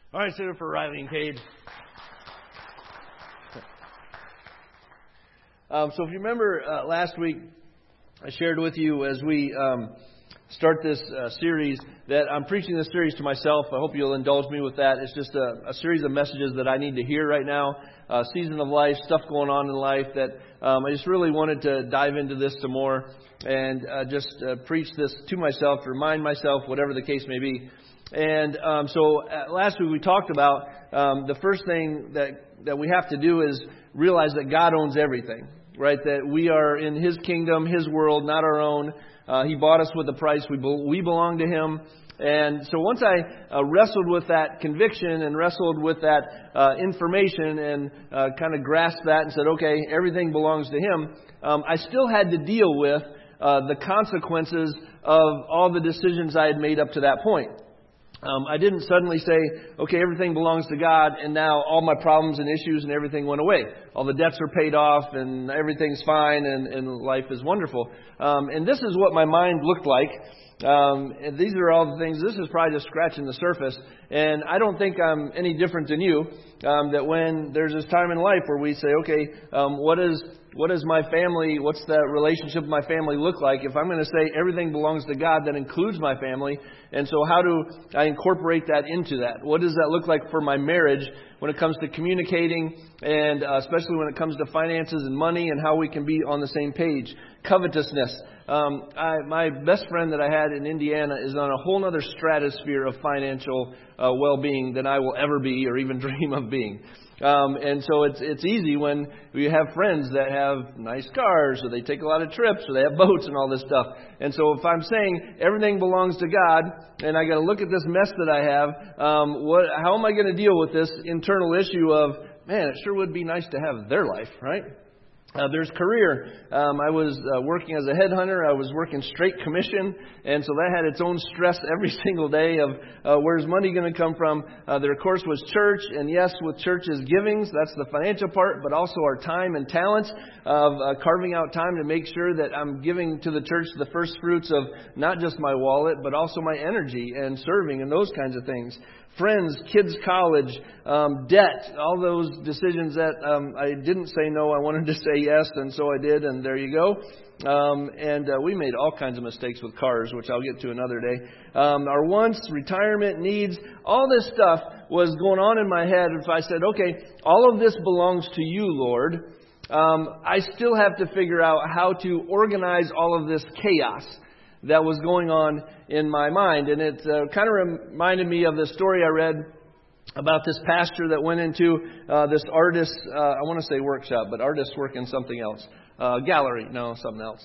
All right, sit up for Riley and Cade. So if you remember last week, I shared with you as we start this series that I'm preaching this series to myself. I hope you'll indulge me with that. It's just a series of messages that I need to hear right now. Season of life, stuff going on in life that I just really wanted to dive into this some more and just preach this to myself, to remind myself, whatever the case may be. And so last week we talked about the first thing that we have to do is realize that God owns everything, right? That we are in His kingdom, His world, not our own. He bought us with a price. We belong to Him. And so once I wrestled with that conviction and wrestled with that information and kind of grasped that and said, okay, everything belongs to Him, I still had to deal with the consequences of all the decisions I had made up to that point. I didn't suddenly say, okay, everything belongs to God, and now all my problems and issues and everything went away. All the debts are paid off, and everything's fine, and life is wonderful. And this is what my mind looked like. And these are all the things. This is probably just scratching the surface. And I don't think I'm any different than you, that when there's this time in life where we say, okay, what is my family, what's the relationship of my family look like? If I'm going to say everything belongs to God, that includes my family. And so how do I incorporate that into that? What does that look like for my marriage when it comes to communicating and especially when it comes to finances and money and how we can be on the same page? Covetousness. My best friend that I had in Indiana is on a whole other stratosphere of financial well-being than I will ever be or even dream of being. And so it's easy when we have friends that have nice cars or they take a lot of trips or they have boats and all this stuff. And so if I'm saying everything belongs to God and I got to look at this mess that I have, how am I going to deal with this internal issue of, man, it sure would be nice to have their life, right? There's career. I was working as a headhunter. I was working straight commission, and so that had its own stress every single day of where's money going to come from. There, of course, was church, and yes, with church's givings, that's the financial part, but also our time and talents of carving out time to make sure that I'm giving to the church the first fruits of not just my wallet, but also my energy and serving and those kinds of things. Friends, kids' college, debt, all those decisions that I didn't say no, I wanted to say yes, and so I did, and there you go. And we made all kinds of mistakes with cars, which I'll get to another day. Our wants, retirement, needs, all this stuff was going on in my head. If I said, okay, all of this belongs to you, Lord, I still have to figure out how to organize all of this chaos that was going on in my mind. And it kind of reminded me of the story I read about this pastor that went into this artist, I want to say workshop, but artists work in something else. Gallery, no, something else.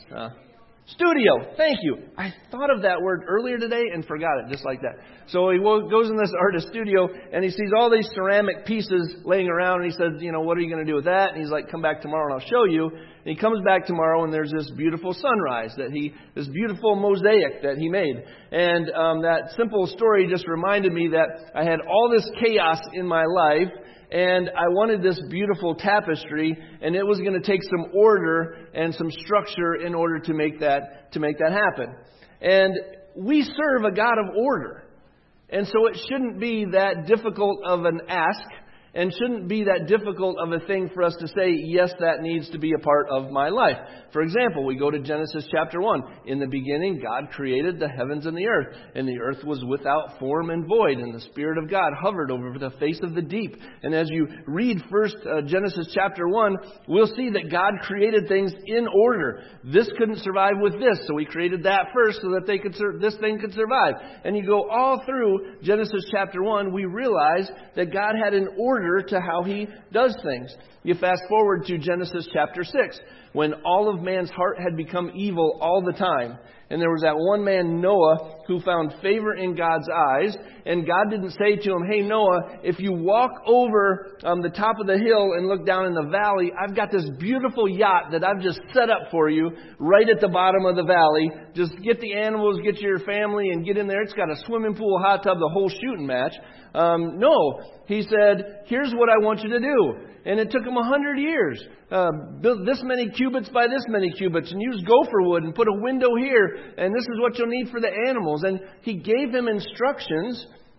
Studio, thank you. I thought of that word earlier today and forgot it just like that. So he goes in this artist studio and he sees all these ceramic pieces laying around and he says, what are you going to do with that? And he's like, come back tomorrow and I'll show you. And he comes back tomorrow and there's this beautiful sunrise, this beautiful mosaic that he made. And that simple story just reminded me that I had all this chaos in my life and I wanted this beautiful tapestry, and it was going to take some order and some structure in order to make that happen. And we serve a God of order. And so it shouldn't be that difficult of an ask and shouldn't be that difficult of a thing for us to say, yes, that needs to be a part of my life. For example, we go to Genesis chapter 1. In the beginning, God created the heavens and the earth was without form and void, and the Spirit of God hovered over the face of the deep. And as you read first Genesis chapter 1, we'll see that God created things in order. This couldn't survive with this, so He created that first so that this thing could survive. And you go all through Genesis chapter 1, we realize that God had an order to how He does things. You fast forward to Genesis chapter 6, when all of man's heart had become evil all the time. And there was that one man, Noah, who found favor in God's eyes. And God didn't say to him, hey, Noah, if you walk over the top of the hill and look down in the valley, I've got this beautiful yacht that I've just set up for you right at the bottom of the valley. Just get the animals, get your family, and get in there. It's got a swimming pool, hot tub, the whole shooting match. No, He said, here's what I want you to do. And it took him 100 years. Build this many cubits by this many cubits and use gopher wood and put a window here. And this is what you'll need for the animals. And He gave him instructions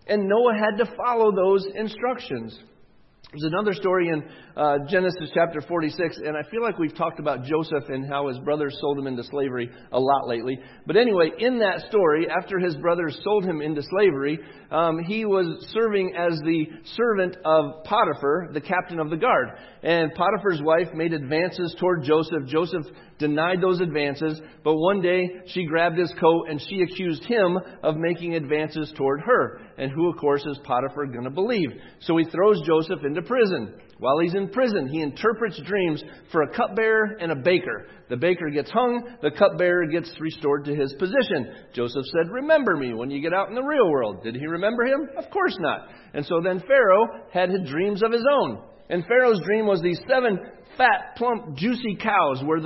And Noah had to follow those instructions. There's another story in Genesis chapter 46, and I feel like we've talked about Joseph and how his brothers sold him into slavery a lot lately. But anyway, in that story, after his brothers sold him into slavery, he was serving as the servant of Potiphar, the captain of the guard. And Potiphar's wife made advances toward Joseph. Joseph denied those advances, but one day she grabbed his coat and she accused him of making advances toward her. And who, of course, is Potiphar going to believe? So he throws Joseph into prison. While he's in prison, he interprets dreams for a cupbearer and a baker. The baker gets hung, the cupbearer gets restored to his position. Joseph said, "Remember me when you get out in the real world." Did he remember him? Of course not. And so then Pharaoh had his dreams of his own. And Pharaoh's dream was these 7 fat, plump, juicy cows where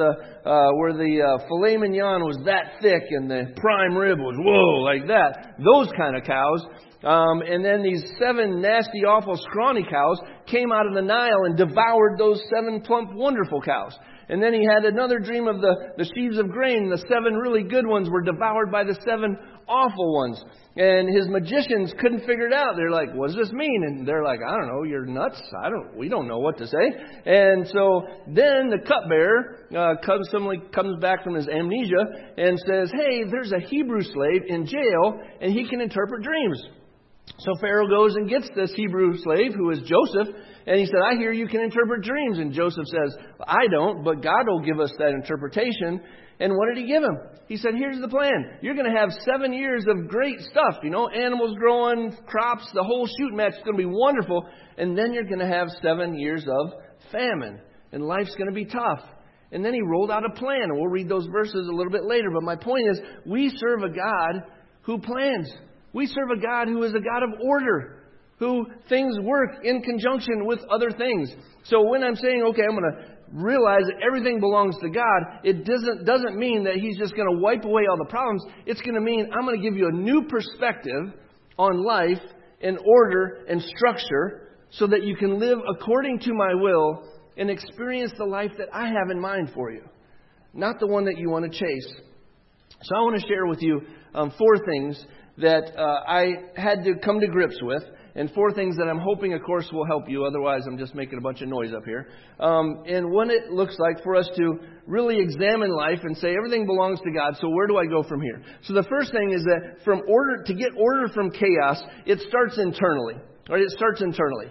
the filet mignon was that thick and the prime rib was, whoa, like that. Those kind of cows. And then these 7 nasty, awful, scrawny cows came out of the Nile and devoured those 7 plump, wonderful cows. And then he had another dream of the sheaves of grain. The 7 really good ones were devoured by the 7 awful ones. And his magicians couldn't figure it out. They're like, "What does this mean?" And they're like, "I don't know. You're nuts. We don't know what to say." And so then the cupbearer comes back from his amnesia and says, "Hey, there's a Hebrew slave in jail, and he can interpret dreams." So Pharaoh goes and gets this Hebrew slave, who is Joseph, and he said, "I hear you can interpret dreams." And Joseph says, "I don't, but God will give us that interpretation." And what did he give him? He said, "Here's the plan. You're going to have 7 years of great stuff, animals growing, crops, the whole shooting match is going to be wonderful. And then you're going to have 7 years of famine, and life's going to be tough." And then he rolled out a plan, and we'll read those verses a little bit later. But my point is, we serve a God who plans. We serve a God who is a God of order, who things work in conjunction with other things. So when I'm saying, okay, I'm going to realize that everything belongs to God, it doesn't mean that He's just going to wipe away all the problems. It's going to mean I'm going to give you a new perspective on life and order and structure so that you can live according to my will and experience the life that I have in mind for you, not the one that you want to chase. So I want to share with you 4 things that I had to come to grips with, and 4 things that I'm hoping, of course, will help you. Otherwise, I'm just making a bunch of noise up here. And what it looks like for us to really examine life and say everything belongs to God. So where do I go from here? So the first thing is that to get order from chaos, it starts internally. Right? It starts internally.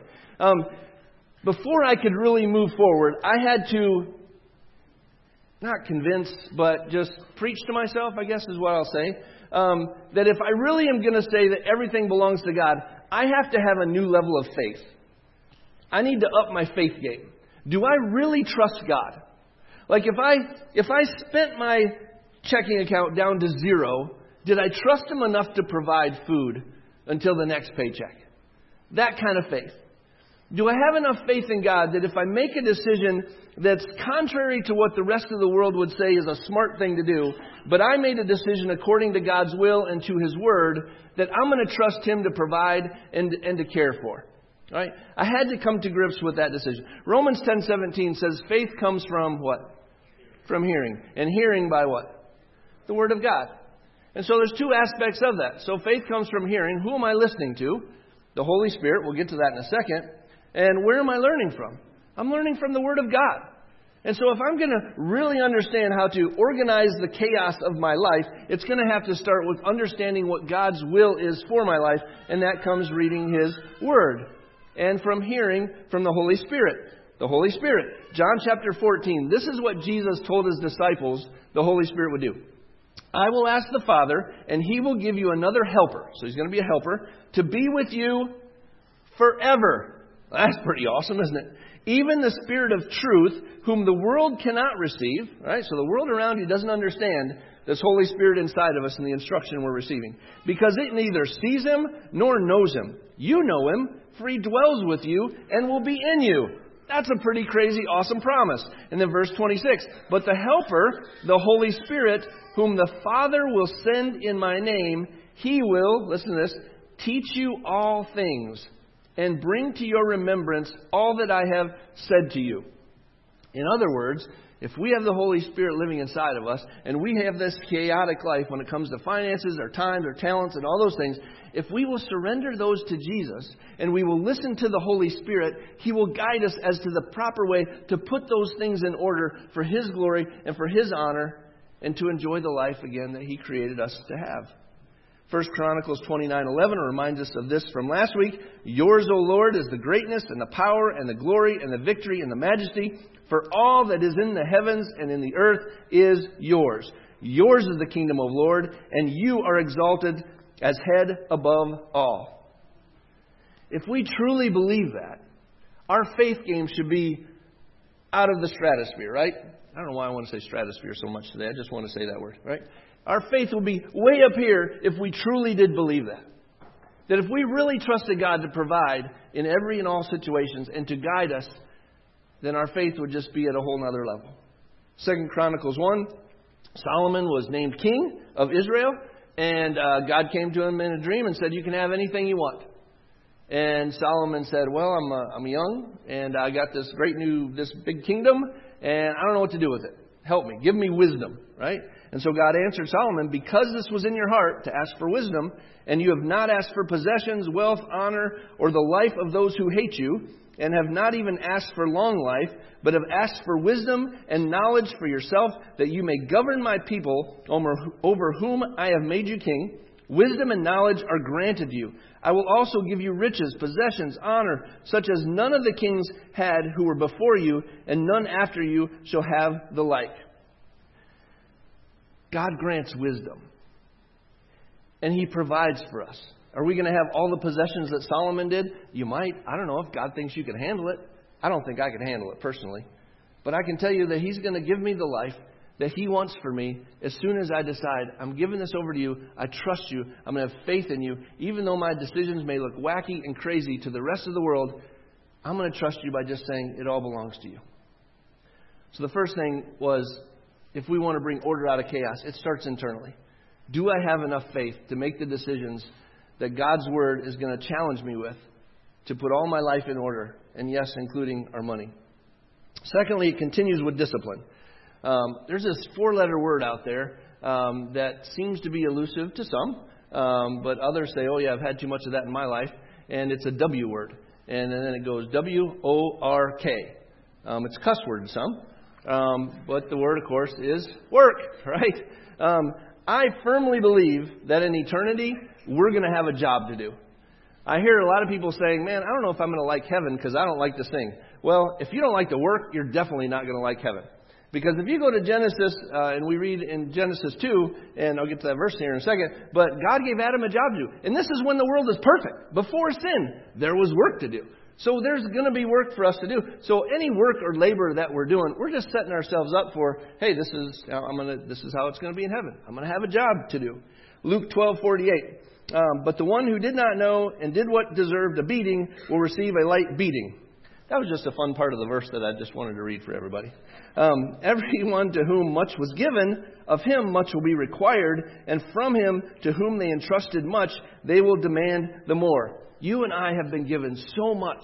Before I could really move forward, I had to not convince, but just preach to myself, I guess is what I'll say. That if I really am going to say that everything belongs to God, I have to have a new level of faith. I need to up my faith game. Do I really trust God? Like if I spent my checking account down to 0, did I trust Him enough to provide food until the next paycheck? That kind of faith. Do I have enough faith in God that if I make a decision that's contrary to what the rest of the world would say is a smart thing to do, but I made a decision according to God's will and to His Word, that I'm going to trust Him to provide and to care for? Right? I had to come to grips with that decision. Romans 10:17 says faith comes from what? From hearing. And hearing by what? The Word of God. And so there's 2 aspects of that. So faith comes from hearing. Who am I listening to? The Holy Spirit. We'll get to that in a second. And where am I learning from? I'm learning from the Word of God. And so if I'm going to really understand how to organize the chaos of my life, it's going to have to start with understanding what God's will is for my life. And that comes reading His Word. And from hearing from the Holy Spirit. The Holy Spirit. John chapter 14. This is what Jesus told His disciples the Holy Spirit would do. "I will ask the Father, and He will give you another helper." So He's going to be a helper. "To be with you forever." That's pretty awesome, isn't it? "Even the Spirit of truth, whom the world cannot receive." Right? So the world around you doesn't understand this Holy Spirit inside of us and the instruction we're receiving. "Because it neither sees Him nor knows Him. You know Him, for He dwells with you and will be in you." That's a pretty crazy, awesome promise. And then verse 26. "But the Helper, the Holy Spirit, whom the Father will send in my name, He will," listen to this, "teach you all things and bring to your remembrance all that I have said to you." In other words, If we have the Holy Spirit living inside of us, and we have this chaotic life when it comes to finances, our time, our talents, and all those things, if we will surrender those to Jesus, and we will listen to the Holy Spirit, He will guide us as to the proper way to put those things in order for His glory and for His honor, and to enjoy the life again that He created us to have. 1 Chronicles 29:11 reminds us of this from last week. Yours, O Lord, is the greatness and the power and the glory and the victory and the majesty. For all that is in the heavens and in the earth is yours. Yours is the kingdom, O Lord, and you are exalted as head above all. If we truly believe that, our faith game should be out of the stratosphere, right? I don't know why I want to say stratosphere so much today. I just want to say that word, right? Our faith will be way up here if we truly did believe that. That if we really trusted God to provide in every and all situations and to guide us, then our faith would just be at a whole nother level. 2 Chronicles 1, Solomon was named king of Israel, and God came to him in a dream and said, you can have anything you want. And Solomon said, well, I'm young, and I got this big kingdom, and I don't know what to do with it. Help me. Give me wisdom, right? And so God answered Solomon, because this was in your heart to ask for wisdom, and you have not asked for possessions, wealth, honor, or the life of those who hate you, and have not even asked for long life, but have asked for wisdom and knowledge for yourself, that you may govern my people over whom I have made you king. Wisdom and knowledge are granted you. I will also give you riches, possessions, honor, such as none of the kings had who were before you, and none after you shall have the like. God grants wisdom, and He provides for us. Are we going to have all the possessions that Solomon did? You might. I don't know if God thinks you can handle it. I don't think I can handle it personally. But I can tell you that He's going to give me the life that He wants for me as soon as I decide, I'm giving this over to you, I trust you, I'm going to have faith in you. Even though my decisions may look wacky and crazy to the rest of the world, I'm going to trust you by just saying it all belongs to you. So the first thing was, if we want to bring order out of chaos, it starts internally. Do I have enough faith to make the decisions that God's Word is going to challenge me with to put all my life in order, and yes, including our money? Secondly, it continues with discipline. There's this 4-letter word out there that seems to be elusive to some, but others say, oh yeah, I've had too much of that in my life, and it's a W word. And then it goes W-O-R-K. It's a cuss word to some, but the word, of course, is work, right? I firmly believe that in eternity, we're going to have a job to do. I hear a lot of people saying, man, I don't know if I'm going to like heaven because I don't like to sing. Well, if you don't like to work, you're definitely not going to like heaven. Because if you go to Genesis, and we read in Genesis 2, and I'll get to that verse here in a second, but God gave Adam a job to do. And this is when the world is perfect. Before sin, there was work to do. So there's going to be work for us to do. So any work or labor that we're doing, we're just setting ourselves up for, hey, this is how it's going to be in heaven. I'm going to have a job to do. Luke 12:48. But the one who did not know and did what deserved a beating will receive a light beating. That was just a fun part of the verse that I just wanted to read for everybody. Everyone to whom much was given, of him much will be required, and from him to whom they entrusted much, they will demand the more. You and I have been given so much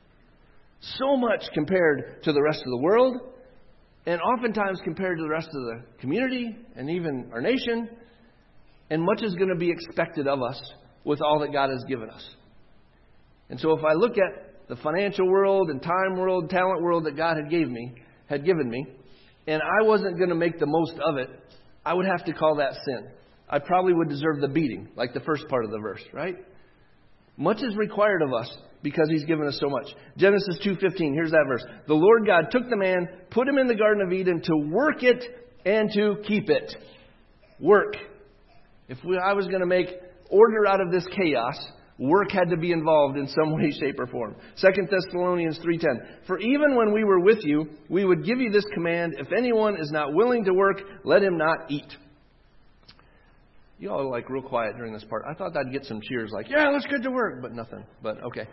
compared to the rest of the world, and oftentimes compared to the rest of the community and even our nation, and much is going to be expected of us with all that God has given us. And so if I look at the financial world and time world, talent world that God had given me, and I wasn't going to make the most of it, I would have to call that sin. I probably would deserve the beating, like the first part of the verse, right? Much is required of us because He's given us so much. Genesis 2:15, here's that verse. The Lord God took the man, put him in the Garden of Eden to work it and to keep it. Work. I was going to make order out of this chaos, work had to be involved in some way, shape, or form. 2 Thessalonians 3:10. For even when we were with you, we would give you this command, if anyone is not willing to work, let him not eat. You all are like real quiet during this part. I thought I'd get some cheers like, yeah, let's get to work, but nothing. But okay.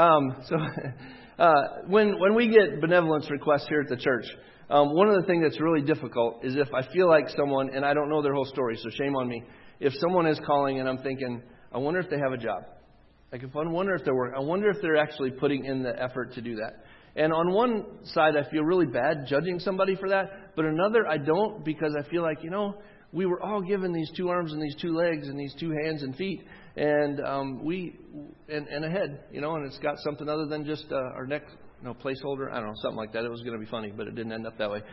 When we get benevolence requests here at the church, one of the things that's really difficult is if I feel like someone, and I don't know their whole story, so shame on me. If someone is calling and I'm thinking, I wonder if they have a job. I wonder if they're working. I wonder if they're actually putting in the effort to do that. And on one side, I feel really bad judging somebody for that. But another, I don't, because I feel like, we were all given these 2 arms and these 2 legs and these 2 hands and feet. And and a head, and it's got something other than just our neck, placeholder. I don't know, something like that. It was going to be funny, but it didn't end up that way.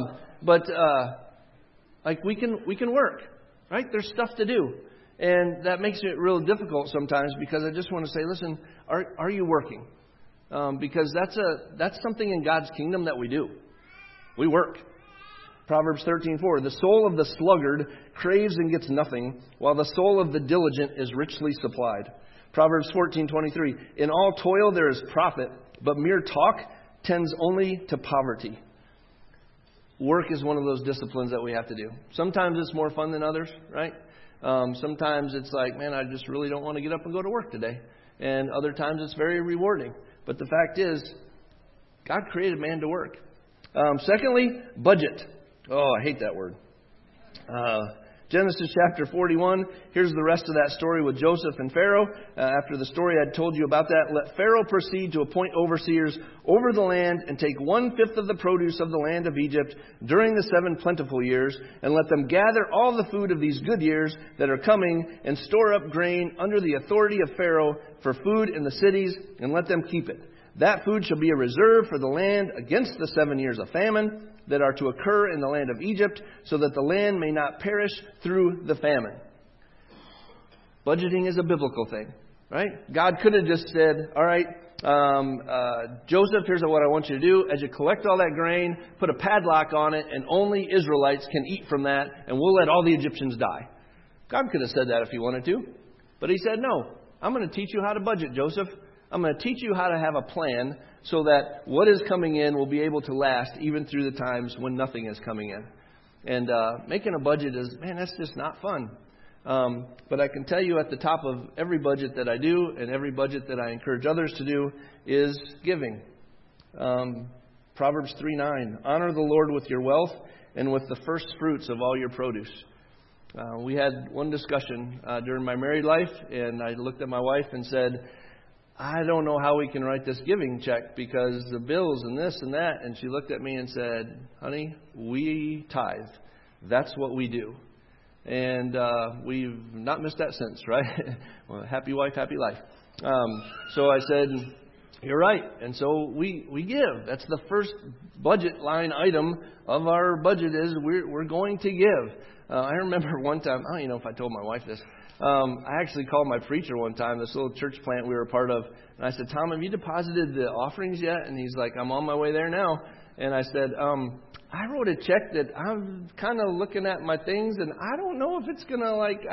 Like we can work, right? There's stuff to do. And that makes it real difficult sometimes because I just want to say, listen, are you working? Because that's something in God's kingdom that we do. We work. Proverbs 13:4, the soul of the sluggard craves and gets nothing, while the soul of the diligent is richly supplied. Proverbs 14:23, in all toil there is profit, but mere talk tends only to poverty. Work is one of those disciplines that we have to do. Sometimes it's more fun than others, right? Sometimes it's like, man, I just really don't want to get up and go to work today. And other times it's very rewarding. But the fact is, God created man to work. Secondly, budget. Oh, I hate that word. Genesis chapter 41. Here's the rest of that story with Joseph and Pharaoh. After the story I told you about that, let Pharaoh proceed to appoint overseers over the land and take 1/5 of the produce of the land of Egypt during the 7 plentiful years, and let them gather all the food of these good years that are coming and store up grain under the authority of Pharaoh for food in the cities, and let them keep it. That food shall be a reserve for the land against the 7 years of famine that are to occur in the land of Egypt, so that the land may not perish through the famine. Budgeting is a biblical thing, right? God could have just said, all right, Joseph, here's what I want you to do. As you collect all that grain, put a padlock on it, and only Israelites can eat from that, and we'll let all the Egyptians die. God could have said that if he wanted to. But he said, no, I'm going to teach you how to budget, Joseph. I'm going to teach you how to have a plan so that what is coming in will be able to last even through the times when nothing is coming in. And making a budget is, that's just not fun. But I can tell you at the top of every budget that I do and every budget that I encourage others to do is giving. Proverbs 3:9, honor the Lord with your wealth and with the first fruits of all your produce. We had one discussion during my married life, and I looked at my wife and said, I don't know how we can write this giving check because the bills and this and that. And she looked at me and said, honey, we tithe. That's what we do. And we've not missed that since, right? Well, happy wife, happy life. So I said, you're right. And so we give. That's the first budget line item of our budget is we're going to give. I remember one time, I don't even know if I told my wife this. I actually called my preacher one time, this little church plant we were a part of, and I said, Tom, have you deposited the offerings yet? And he's like, I'm on my way there now. And I said, I wrote a check that I'm kind of looking at my things, and I don't know if it's going to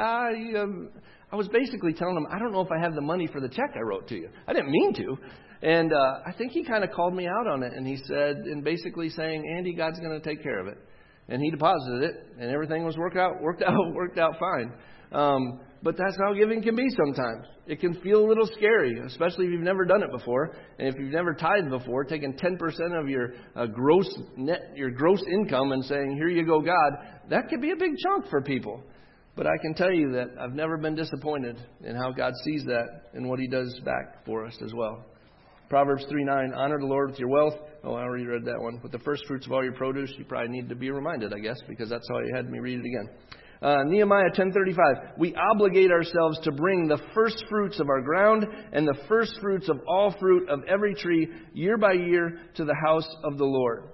I was basically telling him, I don't know if I have the money for the check I wrote to you. I didn't mean to. And I think he kind of called me out on it, and he said, and basically saying, Andy, God's going to take care of it. And he deposited it, and everything was worked out fine. But that's how giving can be sometimes. It can feel a little scary, especially if you've never done it before. And if you've never tithed before, taking 10% of your gross income and saying, here you go, God, that could be a big chunk for people. But I can tell you that I've never been disappointed in how God sees that and what he does back for us as well. Proverbs 3:9, honor the Lord with your wealth. Oh, I already read that one. With the first fruits of all your produce, you probably need to be reminded, I guess, because that's how you had me read it again. Nehemiah 10:35, we obligate ourselves to bring the first fruits of our ground and the first fruits of all fruit of every tree year by year to the house of the Lord.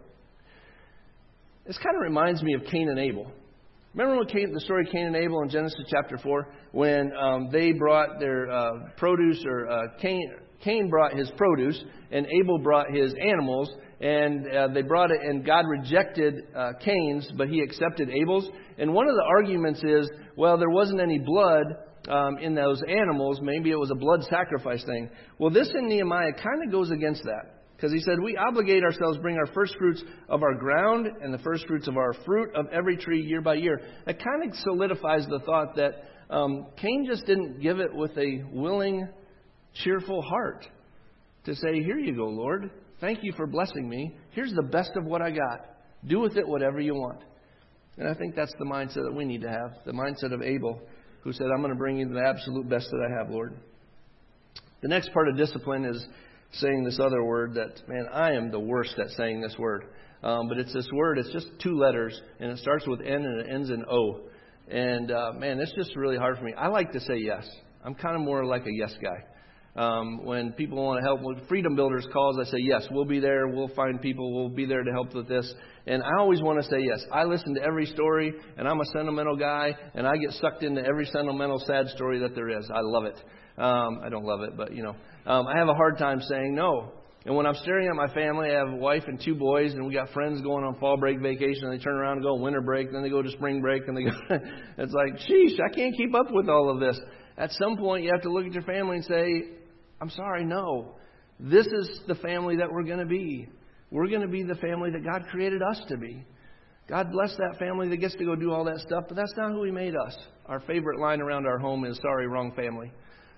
This kind of reminds me of Cain and Abel. Remember the story of Cain and Abel in Genesis chapter 4 when they brought their produce, or Cain brought his produce and Abel brought his animals, and they brought it, and God rejected Cain's, but he accepted Abel's. And one of the arguments is, well, there wasn't any blood in those animals. Maybe it was a blood sacrifice thing. Well, this in Nehemiah kind of goes against that. Because he said, we obligate ourselves to bring our first fruits of our ground and the first fruits of our fruit of every tree year by year. It kind of solidifies the thought that Cain just didn't give it with a willing, cheerful heart to say, here you go, Lord. Thank you for blessing me. Here's the best of what I got. Do with it whatever you want. And I think that's the mindset that we need to have. The mindset of Abel, who said, I'm going to bring you the absolute best that I have, Lord. The next part of discipline is saying this other word that, man, I am the worst at saying this word. But it's this word, it's just 2 letters, and it starts with N and it ends in O. And, man, it's just really hard for me. I like to say yes. I'm kind of more like a yes guy. When people want to help with Freedom Builders calls, I say, yes, we'll be there. We'll find people. We'll be there to help with this. And I always want to say yes. I listen to every story, and I'm a sentimental guy, and I get sucked into every sentimental, sad story that there is. I love it. I don't love it, but, I have a hard time saying no. And when I'm staring at my family, I have a wife and 2 boys, and we got friends going on fall break vacation, and they turn around and go winter break, then they go to spring break, and they go, it's like, sheesh, I can't keep up with all of this. At some point, you have to look at your family and say, I'm sorry, no. This is the family that we're going to be. We're going to be the family that God created us to be. God bless that family that gets to go do all that stuff, but that's not who He made us. Our favorite line around our home is, sorry, wrong family.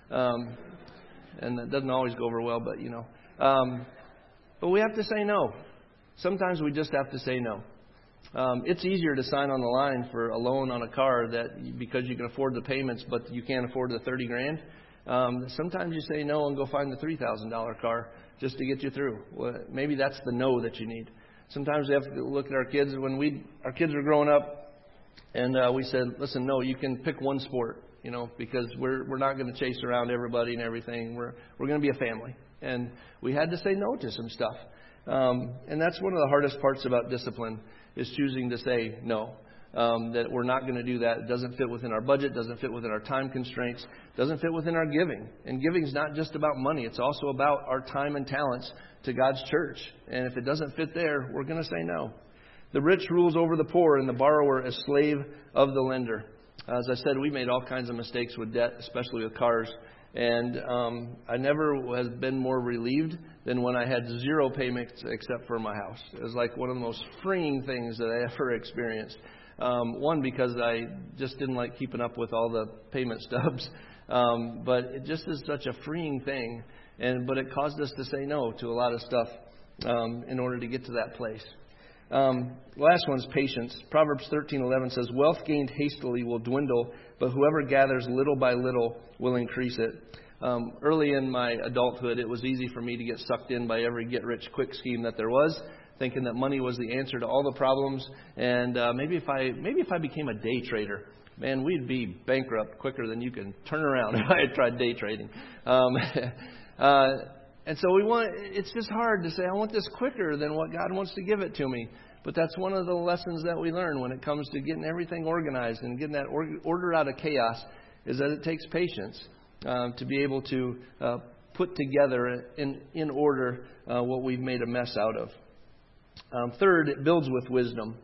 And that doesn't always go over well, but, but we have to say no. Sometimes we just have to say no. It's easier to sign on the line for a loan on a car because you can afford the payments, but you can't afford the $30,000. Sometimes you say no and go find the $3,000 car just to get you through. Well, maybe that's the no that you need. Sometimes we have to look at our kids. When our kids were growing up, and we said, listen, no, you can pick one sport, because we're not going to chase around everybody and everything. We're going to be a family. And we had to say no to some stuff. And that's one of the hardest parts about discipline is choosing to say no. That we're not going to do that. It doesn't fit within our budget, doesn't fit within our time constraints, doesn't fit within our giving. And giving is not just about money. It's also about our time and talents to God's church. And if it doesn't fit there, we're going to say no. The rich rules over the poor, and the borrower is slave of the lender. As I said, we made all kinds of mistakes with debt, especially with cars. And I never has been more relieved than when I had 0 payments except for my house. It was like one of the most freeing things that I ever experienced. One, because I just didn't like keeping up with all the payment stubs. But it just is such a freeing thing. But it caused us to say no to a lot of stuff in order to get to that place. Last one's patience. Proverbs 13:11 says, wealth gained hastily will dwindle, but whoever gathers little by little will increase it. Early in my adulthood, it was easy for me to get sucked in by every get-rich-quick scheme that there was, thinking that money was the answer to all the problems. And maybe if I became a day trader, man, we'd be bankrupt quicker than you can turn around if I had tried day trading. And so it's just hard to say, I want this quicker than what God wants to give it to me. But that's one of the lessons that we learn when it comes to getting everything organized and getting that order out of chaos, is that it takes patience to be able to put together in order what we've made a mess out of. Third, it builds with wisdom.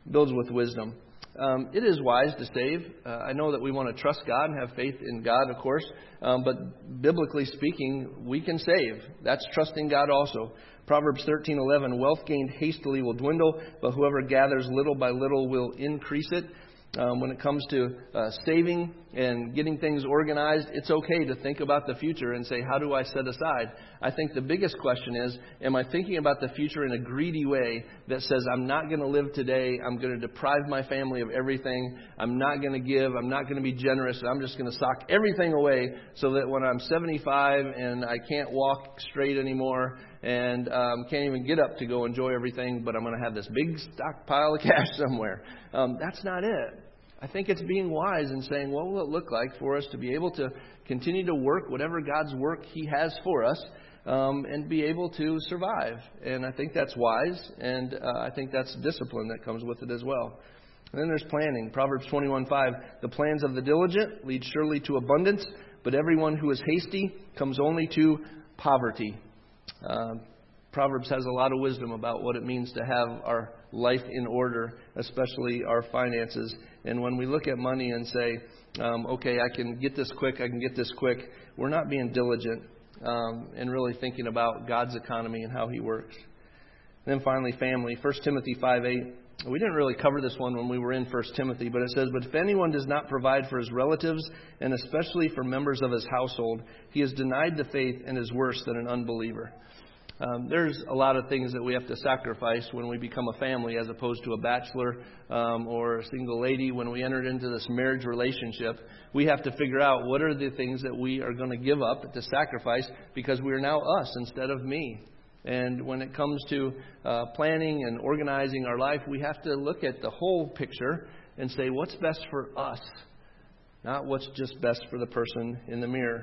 It is wise to save. I know that we want to trust God and have faith in God, of course. But biblically speaking, we can save. That's trusting God also. Proverbs 13:11, wealth gained hastily will dwindle, but whoever gathers little by little will increase it. When it comes to saving and getting things organized, it's okay to think about the future and say, how do I set aside? I think the biggest question is, am I thinking about the future in a greedy way that says, I'm not going to live today, I'm going to deprive my family of everything, I'm not going to give, I'm not going to be generous, I'm just going to sock everything away so that when I'm 75 and I can't walk straight anymore and can't even get up to go enjoy everything, but I'm going to have this big stockpile of cash somewhere. That's not it. I think it's being wise and saying, what will it look like for us to be able to continue to work whatever God's work He has for us and be able to survive. And I think that's wise, and I think that's discipline that comes with it as well. And then there's planning. Proverbs 21:5, the plans of the diligent lead surely to abundance, but everyone who is hasty comes only to poverty. Proverbs has a lot of wisdom about what it means to have our life in order, especially our finances. And when we look at money and say, okay, I can get this quick, we're not being diligent and really thinking about God's economy and how He works. And then finally, family. 1 Timothy 5:8. We didn't really cover this one when we were in 1 Timothy, but it says, but if anyone does not provide for his relatives, and especially for members of his household, he is denied the faith and is worse than an unbeliever. There's a lot of things that we have to sacrifice when we become a family as opposed to a bachelor or a single lady. When we enter into this marriage relationship, we have to figure out what are the things that we are going to give up to sacrifice because we are now us instead of me. And when it comes to planning and organizing our life, we have to look at the whole picture and say, what's best for us, not what's just best for the person in the mirror.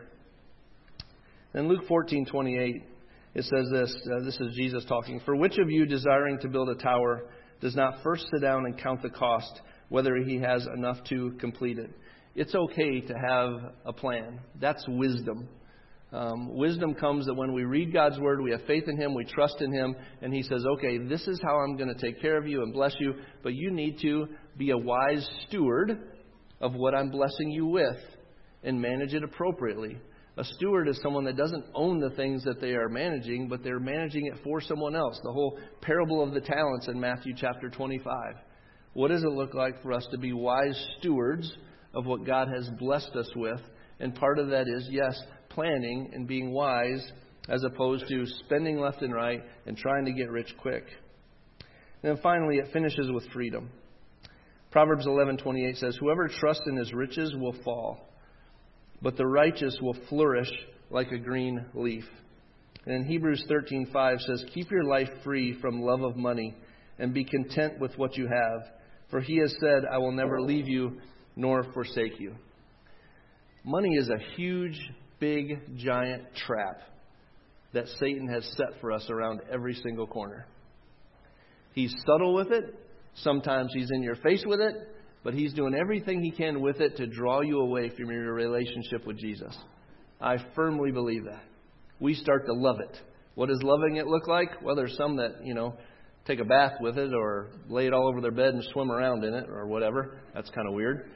In Luke 14:28, it says this is Jesus talking. For which of you desiring to build a tower does not first sit down and count the cost, whether he has enough to complete it? It's okay to have a plan. That's wisdom. Wisdom comes that when we read God's Word, we have faith in Him, we trust in Him, and He says, okay, this is how I'm going to take care of you and bless you, but you need to be a wise steward of what I'm blessing you with and manage it appropriately. A steward is someone that doesn't own the things that they are managing, but they're managing it for someone else. The whole parable of the talents in Matthew chapter 25. What does it look like for us to be wise stewards of what God has blessed us with? And part of that is, yes, planning and being wise as opposed to spending left and right and trying to get rich quick. And then finally, it finishes with freedom. Proverbs 11:28 says, whoever trusts in his riches will fall, but the righteous will flourish like a green leaf. And Hebrews 13:5 says, keep your life free from love of money and be content with what you have. For he has said, I will never leave you nor forsake you. Money is a huge, big, giant trap that Satan has set for us around every single corner. He's subtle with it. Sometimes he's in your face with it. But he's doing everything he can with it to draw you away from your relationship with Jesus. I firmly believe that. We start to love it. What does loving it look like? Well, there's some that, take a bath with it or lay it all over their bed and swim around in it or whatever. That's kind of weird.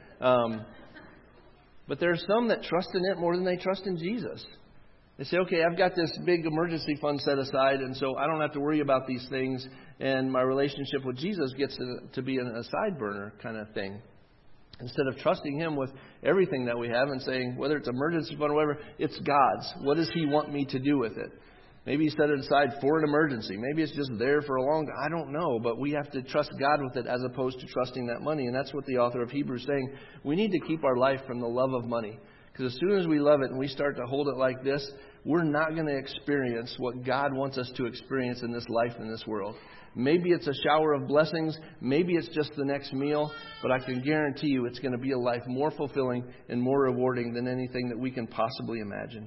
But there are some that trust in it more than they trust in Jesus. They say, okay, I've got this big emergency fund set aside, and so I don't have to worry about these things, and my relationship with Jesus gets to be a side burner kind of thing. Instead of trusting Him with everything that we have and saying, whether it's emergency fund or whatever, it's God's. What does He want me to do with it? Maybe He set it aside for an emergency. Maybe it's just there for a long time. I don't know. But we have to trust God with it as opposed to trusting that money. And that's what the author of Hebrews is saying. We need to keep our life from the love of money. Because as soon as we love it and we start to hold it like this, we're not going to experience what God wants us to experience in this life, in this world. Maybe it's a shower of blessings. Maybe it's just the next meal. But I can guarantee you it's going to be a life more fulfilling and more rewarding than anything that we can possibly imagine.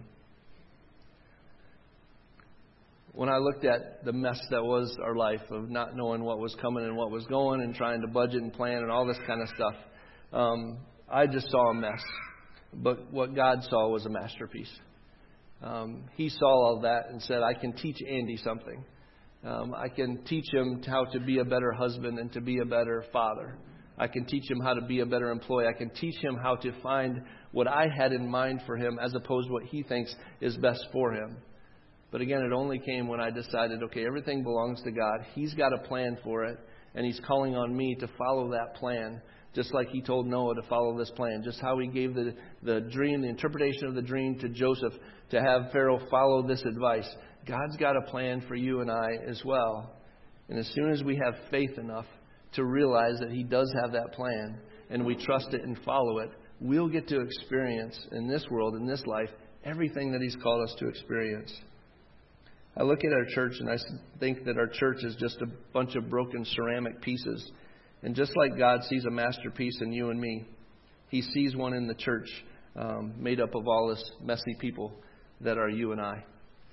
When I looked at the mess that was our life of not knowing what was coming and what was going and trying to budget and plan and all this kind of stuff, I just saw a mess. But what God saw was a masterpiece. He saw all that and said, I can teach Andy something. I can teach him how to be a better husband and to be a better father. I can teach him how to be a better employee. I can teach him how to find what I had in mind for him as opposed to what he thinks is best for him. But again, it only came when I decided, okay, everything belongs to God. He's got a plan for it, and He's calling on me to follow that plan, just like He told Noah to follow this plan. Just how He gave the dream, the interpretation of the dream to Joseph to have Pharaoh follow this advice. God's got a plan for you and I as well. And as soon as we have faith enough to realize that He does have that plan, and we trust it and follow it, we'll get to experience in this world, in this life, everything that He's called us to experience. I look at our church and I think that our church is just a bunch of broken ceramic pieces. And just like God sees a masterpiece in you and me, He sees one in the church made up of all this messy people that are you and I.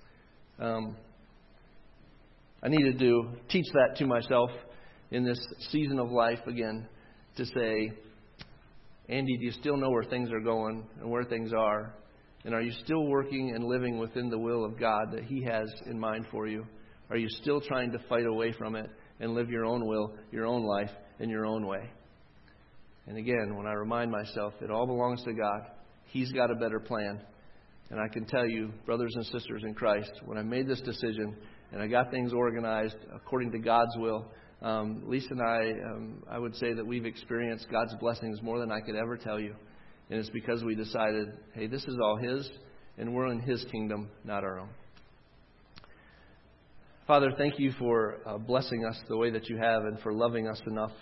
I needed to teach that to myself in this season of life again, to say, Andy, do you still know where things are going and where things are? And are you still working and living within the will of God that He has in mind for you? Are you still trying to fight away from it and live your own will, your own life, in your own way? And again, when I remind myself it all belongs to God, He's got a better plan. And I can tell you, brothers and sisters in Christ, when I made this decision and I got things organized according to God's will, Lisa and I would say that we've experienced God's blessings more than I could ever tell you. And it's because we decided, hey, this is all His, and we're in His kingdom, not our own. Father, thank you for blessing us the way that you have and for loving us enough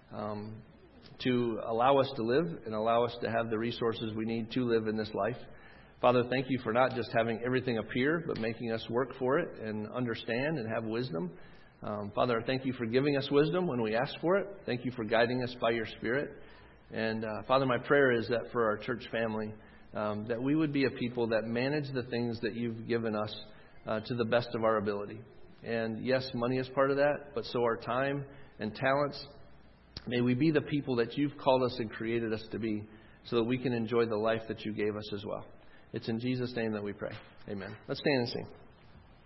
to allow us to live and allow us to have the resources we need to live in this life. Father, thank you for not just having everything appear, but making us work for it and understand and have wisdom. Father, thank you for giving us wisdom when we ask for it. Thank you for guiding us by your Spirit. And Father, my prayer is that for our church family, that we would be a people that manage the things that you've given us to the best of our ability. And yes, money is part of that, but so are time and talents. May we be the people that you've called us and created us to be so that we can enjoy the life that you gave us as well. It's in Jesus' name that we pray. Amen. Let's stand and sing.